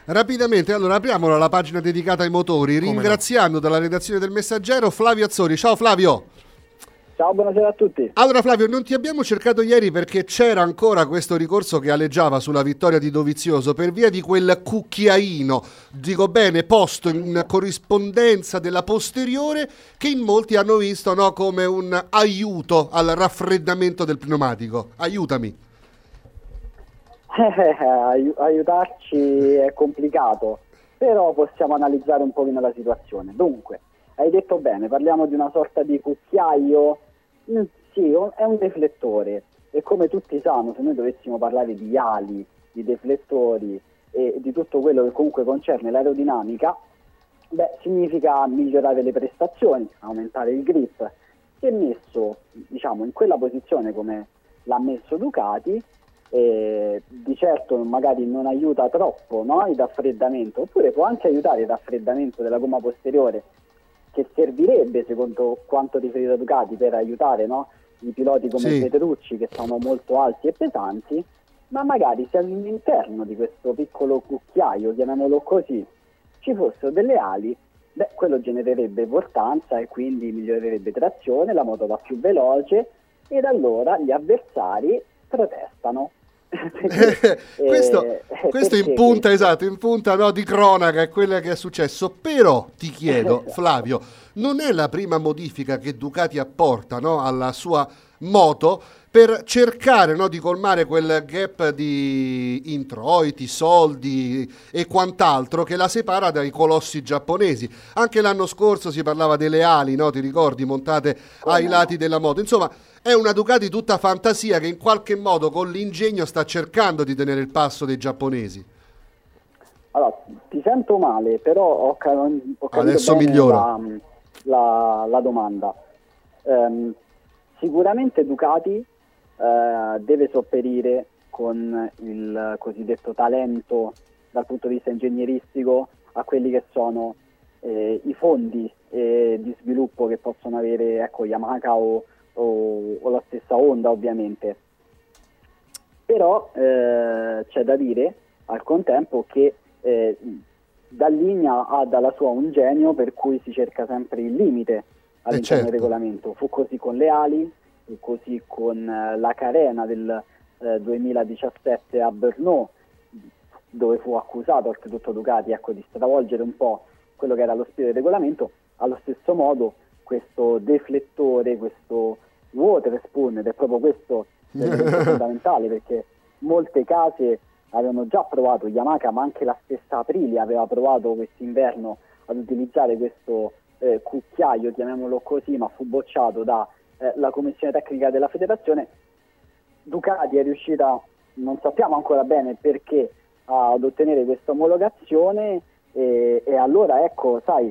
Rapidamente, allora apriamo la pagina dedicata ai motori, ringraziando dalla redazione del Messaggero Flavio Azzori. Ciao Flavio. Ciao, buonasera a tutti. Allora Flavio, non ti abbiamo cercato ieri perché c'era ancora questo ricorso che aleggiava sulla vittoria di Dovizioso per via di quel cucchiaino, dico bene, posto in corrispondenza della posteriore, che in molti hanno visto, no, come un aiuto al raffreddamento del pneumatico. Aiutami. Aiutarci è complicato, però possiamo analizzare un pochino la situazione. Dunque, hai detto bene, parliamo di una sorta di cucchiaio. Sì, è un deflettore, e come tutti sanno, se noi dovessimo parlare di ali, di deflettori e di tutto quello che comunque concerne l'aerodinamica, significa migliorare le prestazioni, aumentare il grip. Se messo, diciamo, in quella posizione come l'ha messo Ducati, di certo magari non aiuta troppo, no, il raffreddamento, oppure può anche aiutare il raffreddamento della gomma posteriore, che servirebbe, secondo quanto riferito da Ducati, per aiutare, no, i piloti come Petrucci, che sono molto alti e pesanti. Ma magari se all'interno di questo piccolo cucchiaio, chiamiamolo così, ci fossero delle ali, quello genererebbe portanza e quindi migliorerebbe trazione, la moto va più veloce, ed allora gli avversari protestano. Questo in punta, esatto, in punta, no, di cronaca è quello che è successo. Però ti chiedo, Flavio, non è la prima modifica che Ducati apporta, no, alla sua moto per cercare, no, di colmare quel gap di introiti, soldi e quant'altro che la separa dai colossi giapponesi. Anche l'anno scorso si parlava delle ali, no, ti ricordi, montate ai lati della moto. Insomma, è una Ducati tutta fantasia che in qualche modo con l'ingegno sta cercando di tenere il passo dei giapponesi. Allora, ti sento male, però ho capito adesso bene migliora la domanda. Sicuramente Ducati deve sopperire con il cosiddetto talento dal punto di vista ingegneristico a quelli che sono i fondi di sviluppo che possono avere, ecco, Yamaha o la stessa Honda, ovviamente. Però c'è da dire al contempo che Dall'Igna ha dalla sua un genio per cui si cerca sempre il limite all'interno del regolamento. Fu così con le ali, fu così con la carena del 2017 a Brno, dove fu accusato oltretutto Ducati, ecco, di stravolgere un po' quello che era lo spirito del regolamento. Allo stesso modo questo deflettore, questo water spoon, ed è proprio questo fondamentale, perché molte case avevano già provato, Yamaha, ma anche la stessa Aprilia aveva provato quest'inverno ad utilizzare questo cucchiaio, chiamiamolo così, ma fu bocciato dalla commissione tecnica della federazione. Ducati è riuscita, non sappiamo ancora bene perché, ad ottenere questa omologazione, e allora, ecco, sai,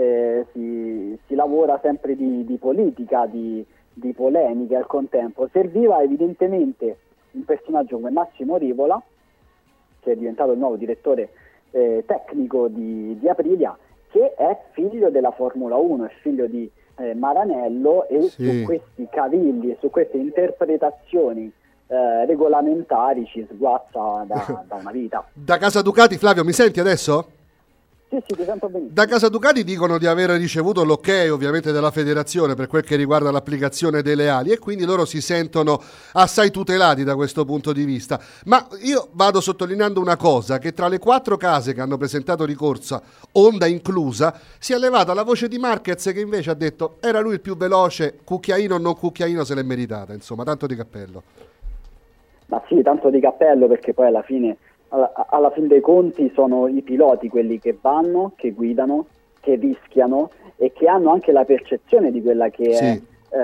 si lavora sempre di politica, di polemiche al contempo. Serviva evidentemente un personaggio come Massimo Rivola, che è diventato il nuovo direttore tecnico di Aprilia, che è figlio della Formula 1, è figlio di Maranello, e su questi cavilli e su queste interpretazioni regolamentari ci sguazza da una vita. Da casa Ducati, Flavio, mi senti adesso? Sì, ti sento benissimo. Da casa Ducati dicono di aver ricevuto l'ok ovviamente della federazione per quel che riguarda l'applicazione delle ali, e quindi loro si sentono assai tutelati da questo punto di vista. Ma io vado sottolineando una cosa, che tra le 4 case che hanno presentato ricorso, Honda inclusa, si è levata la voce di Marquez, che invece ha detto era lui il più veloce, cucchiaino o non cucchiaino se l'è meritata, insomma, tanto di cappello. Ma sì, tanto di cappello, perché poi alla fine dei conti sono i piloti quelli che vanno, che guidano, che rischiano e che hanno anche la percezione di quella che è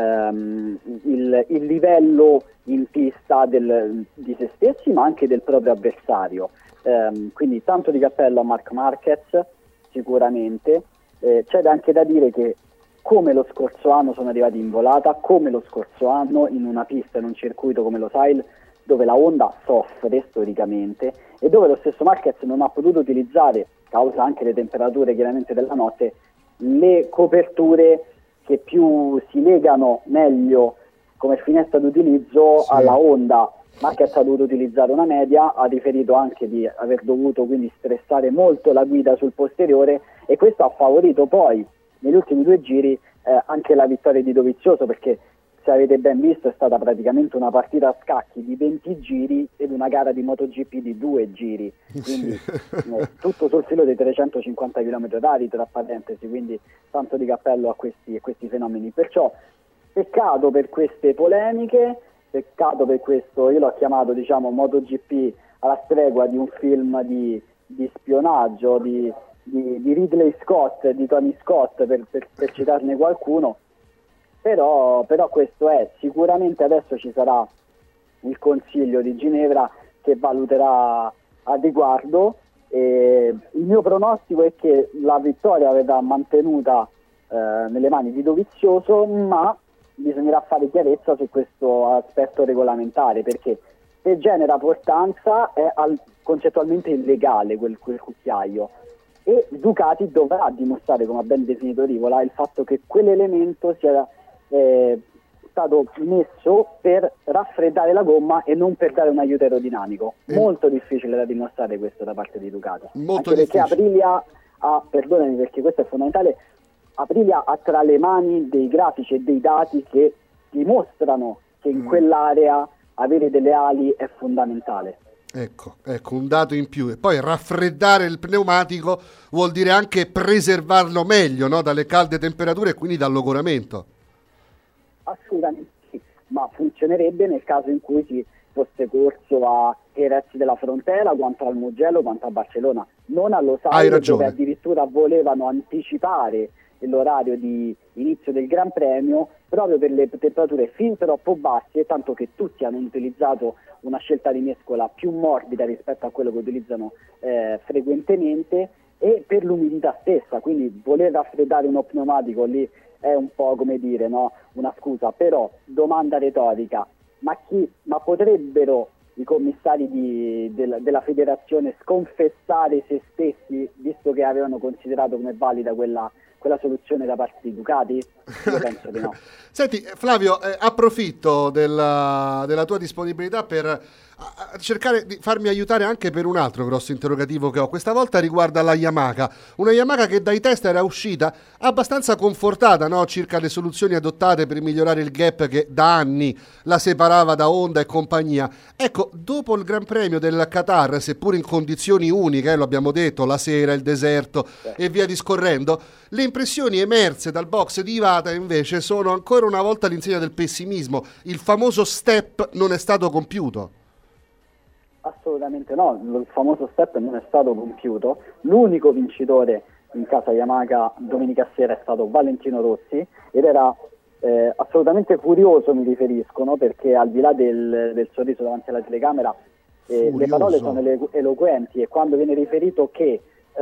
il livello in pista di se stessi, ma anche del proprio avversario. Quindi tanto di cappello a Marc Marquez, sicuramente. C'è anche da dire che, come lo scorso anno sono arrivati in volata, come lo scorso anno in una pista, in un circuito come lo Losail, dove la Honda soffre storicamente e dove lo stesso Marquez non ha potuto utilizzare, causa anche le temperature chiaramente della notte, le coperture che più si legano meglio come finestra d'utilizzo alla Honda, Marquez ha dovuto utilizzare una media, ha riferito anche di aver dovuto quindi stressare molto la guida sul posteriore, e questo ha favorito poi negli ultimi 2 giri anche la vittoria di Dovizioso, perché se avete ben visto è stata praticamente una partita a scacchi di 20 giri ed una gara di MotoGP di 2 giri, quindi tutto sul filo dei 350 km/h, tra parentesi, quindi tanto di cappello a questi fenomeni. Perciò peccato per queste polemiche, peccato per questo, io l'ho chiamato diciamo MotoGP alla stregua di un film di spionaggio di Ridley Scott, di Tony Scott, per citarne qualcuno. Però questo è, sicuramente adesso ci sarà il Consiglio di Ginevra che valuterà a riguardo, e il mio pronostico è che la vittoria verrà mantenuta nelle mani di Dovizioso, ma bisognerà fare chiarezza su questo aspetto regolamentare, perché se genera portanza è concettualmente illegale quel cucchiaio, e Ducati dovrà dimostrare, come ha ben definito Rivola, il fatto che quell'elemento sia stato messo per raffreddare la gomma e non per dare un aiuto aerodinamico. Molto difficile da dimostrare questo da parte di Ducati, molto anche difficile. Perché Aprilia ha, perdonami perché questo è fondamentale, Aprilia ha tra le mani dei grafici e dei dati che dimostrano che in quell'area avere delle ali è fondamentale. Ecco, un dato in più. E poi raffreddare il pneumatico vuol dire anche preservarlo meglio, no? Dalle calde temperature e quindi dal logoramento. Assolutamente sì, ma funzionerebbe nel caso in cui si fosse corso a Jerez della Frontera, quanto al Mugello, quanto a Barcellona, non allo Sauber, dove addirittura volevano anticipare l'orario di inizio del Gran Premio proprio per le temperature fin troppo basse, tanto che tutti hanno utilizzato una scelta di mescola più morbida rispetto a quello che utilizzano frequentemente, e per l'umidità stessa, quindi voler raffreddare uno pneumatico lì è un po' come dire, no? Una scusa. Però domanda retorica, ma potrebbero i commissari della federazione sconfessare se stessi, visto che avevano considerato come valida quella soluzione da parte di Ducati? Io penso di no. Senti Flavio, approfitto della tua disponibilità per cercare di farmi aiutare anche per un altro grosso interrogativo che ho. Questa volta riguarda la Yamaha, una Yamaha che dai test era uscita abbastanza confortata, no? Circa le soluzioni adottate per migliorare il gap che da anni la separava da Honda e compagnia. Ecco, dopo il Gran Premio del Qatar, seppur in condizioni uniche, lo abbiamo detto, la sera, il deserto e via discorrendo, le impressioni emerse dal box di Iwata invece sono ancora una volta all'insegna del pessimismo. Il famoso step non è stato compiuto. Assolutamente no, il famoso step non è stato compiuto. L'unico vincitore in casa Yamaha domenica sera è stato Valentino Rossi, ed era assolutamente furioso, mi riferisco, no? Perché al di là del sorriso davanti alla telecamera, le parole sono eloquenti, e quando viene riferito che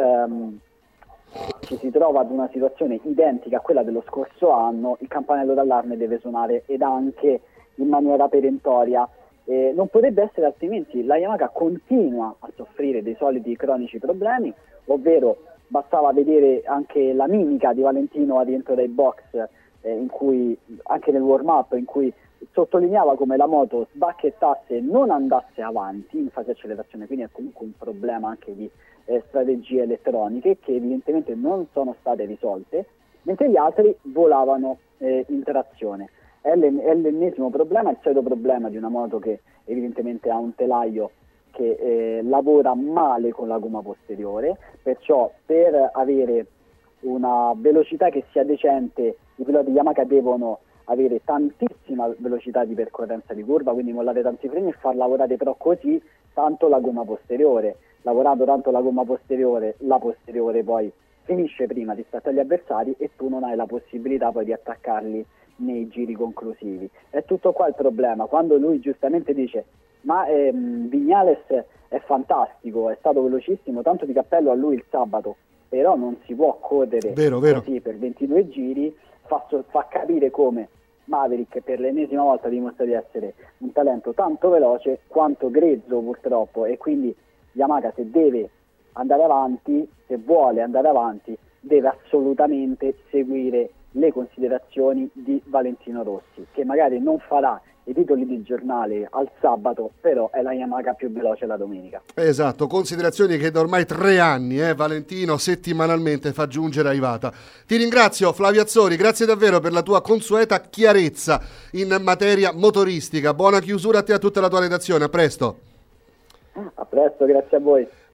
ci si trova ad una situazione identica a quella dello scorso anno, il campanello d'allarme deve suonare, ed anche in maniera perentoria. Non potrebbe essere altrimenti. La Yamaha continua a soffrire dei soliti cronici problemi, ovvero bastava vedere anche la mimica di Valentino a rientro dai box, in cui anche nel warm-up, in cui sottolineava come la moto sbacchettasse e non andasse avanti in fase di accelerazione, quindi è comunque un problema anche di strategie elettroniche che evidentemente non sono state risolte, mentre gli altri volavano in trazione. È l'ennesimo problema, il solito problema di una moto che evidentemente ha un telaio che lavora male con la gomma posteriore, perciò per avere una velocità che sia decente i piloti Yamaha devono avere tantissima velocità di percorrenza di curva, quindi mollare tanti freni e far lavorare però così tanto la gomma posteriore. Lavorando tanto la gomma posteriore, la posteriore poi finisce prima rispetto agli avversari e tu non hai la possibilità poi di attaccarli nei giri conclusivi. È tutto qua il problema. Quando lui giustamente dice ma Viñales è fantastico, è stato velocissimo, tanto di cappello a lui il sabato, però non si può correre così per 22 giri, fa capire come Maverick per l'ennesima volta dimostra di essere un talento tanto veloce quanto grezzo purtroppo, e quindi Yamaha, se deve andare avanti, se vuole andare avanti, deve assolutamente seguire le considerazioni di Valentino Rossi, che magari non farà i titoli di giornale al sabato, però è la Yamaha più veloce la domenica. Esatto, considerazioni che da ormai 3 anni Valentino settimanalmente fa giungere a Ivata. Ti ringrazio Flavio Azzori, grazie davvero per la tua consueta chiarezza in materia motoristica. Buona chiusura a te e a tutta la tua redazione, a presto. A presto, grazie a voi.